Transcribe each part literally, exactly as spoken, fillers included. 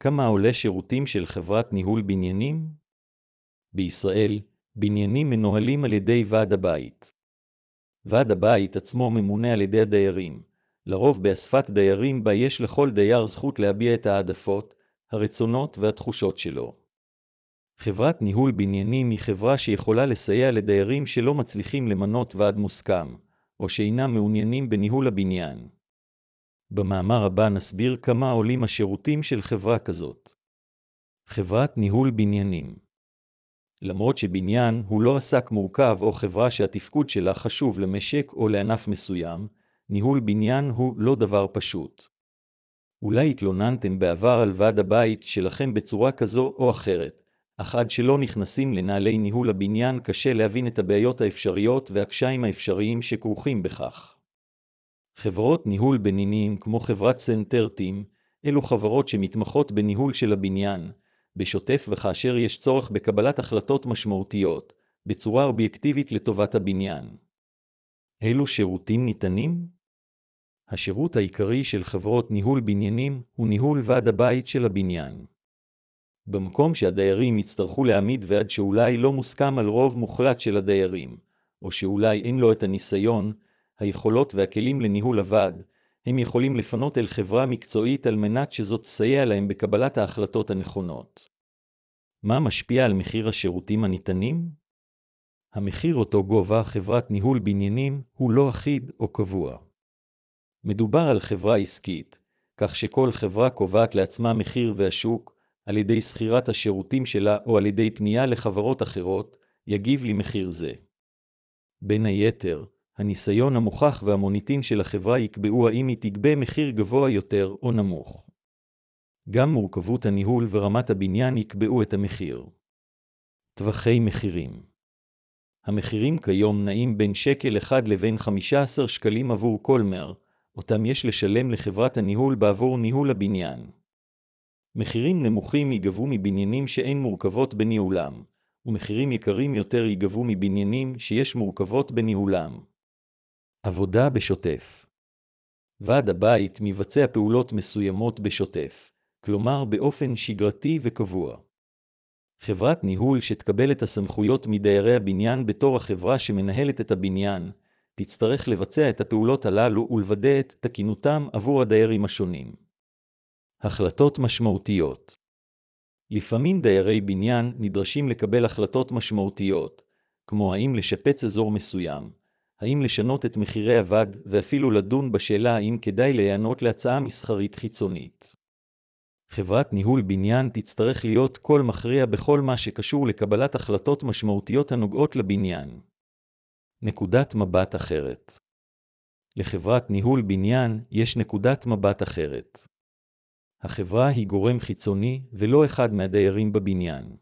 כמה עולה שירותים של חברת ניהול בניינים? בישראל, בניינים מנוהלים על ידי ועד הבית. ועד הבית עצמו ממונה על ידי הדיירים, לרוב באספת דיירים בה יש לכל דייר זכות להביע את העדפות, הרצונות והתחושות שלו. חברת ניהול בניינים היא חברה שיכולה לסייע לדיירים שלא מצליחים למנות ועד מוסכם, או שאינם מעוניינים בניהול הבניין. במאמר הבא נסביר כמה עולים השירותים של חברה כזאת. חברת ניהול בניינים. למרות שבניין הוא לא עסק מורכב או חברה שהתפקוד שלה חשוב למשק או לענף מסוים, ניהול בניין הוא לא דבר פשוט. אולי התלוננתם בעבר על ועד הבית שלכם בצורה כזו או אחרת, אך עד שלא נכנסים לנעלי ניהול הבניין קשה להבין את הבעיות האפשריות והקשיים האפשריים שכרוכים בכך. חברות ניהול בניינים כמו חברת סנטרטים, אלו חברות שמתמחות בניהול של הבניין, בשוטף וכאשר יש צורך בקבלת החלטות משמעותיות, בצורה אובייקטיבית לטובת הבניין. אילו שירותים ניתנים? השירות העיקרי של חברות ניהול בניינים הוא ניהול ועד הבית של הבניין. במקום שהדיירים יצטרכו להעמיד ועד שאולי לא מוסכם על רוב מוחלט של הדיירים, או שאולי אין לו את הניסיון, היכולות והכלים לניהול הוועד, הם יכולים לפנות אל חברה מקצועית על מנת שזאת תסייע להם בקבלת ההחלטות הנכונות. מה משפיע על מחיר השירותים הניתנים? המחיר אותו גובה חברת ניהול בניינים הוא לא אחיד או קבוע. מדובר על חברה עסקית, כך שכל חברה קובעת לעצמה מחיר והשוק, על ידי שכירת השירותים שלה או על ידי פנייה לחברות אחרות, יגיב לי מחיר זה. בין היתר, הניסיון המוכח והמוניטין של החברה יקבעו האם היא תגבה מחיר גבוה יותר או נמוך. גם מורכבות הניהול ורמת הבניין יקבעו את המחיר. טווחי מחירים. המחירים כיום נעים בין שקל אחד לבין חמישה עשר שקלים עבור כל מר, אותם יש לשלם לחברת הניהול בעבור ניהול הבניין. מחירים נמוכים ייגבו מבניינים שאין מורכבות בניהולם, ומחירים יקרים יותר ייגבו מבניינים שיש מורכבות בניהולם. עבודה בשוטף. ועד הבית מבצע פעולות מסוימות בשוטף, כלומר באופן שגרתי וקבוע. חברת ניהול שתקבל את הסמכויות מדיירי הבניין בתור החברה שמנהלת את הבניין, תצטרך לבצע את הפעולות הללו ולוודא את תקינותם עבור הדיירים השונים. החלטות משמעותיות. לפעמים דיירי בניין נדרשים לקבל החלטות משמעותיות, כמו האם לשפץ אזור מסוים, האם לשנות את מחירי הוועד ואפילו לדון בשאלה האם כדאי להיענות להצעה מסחרית חיצונית. חברת ניהול בניין תצטרך להיות קול מכריע בכל מה שקשור לקבלת החלטות משמעותיות הנוגעות לבניין. נקודת מבט אחרת. לחברת ניהול בניין יש נקודת מבט אחרת. החברה היא גורם חיצוני ולא אחד מהדיירים בבניין.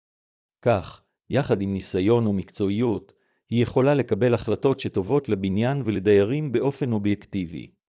כך, יחד עם ניסיון ומקצועיות, היא יכולה לקבל החלטות שטובות לבניין ולדיירים באופן אובייקטיבי.